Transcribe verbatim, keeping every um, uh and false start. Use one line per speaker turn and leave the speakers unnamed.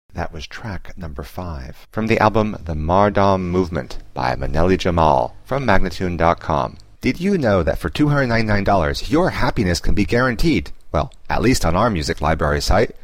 That was track number five from the album The Mardam Movement by Maneli Jamal from Magnatune dot com. Did you know that for two hundred ninety-nine dollars your happiness can be guaranteed? Well, at least on our music library site.